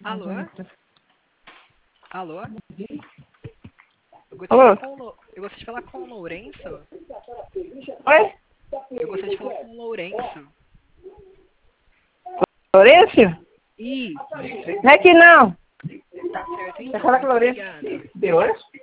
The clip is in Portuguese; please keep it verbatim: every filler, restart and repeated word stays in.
Alô? Alô? Eu gostaria, Alô? de falar com o Lo- eu gostaria de falar com o Lourenço. Oi? Eu gostaria de falar com o Lourenço. Lourenço? Isso, Não é que não. tá certo Quer então. falar com o Muito Lourenço? obrigado. De horas?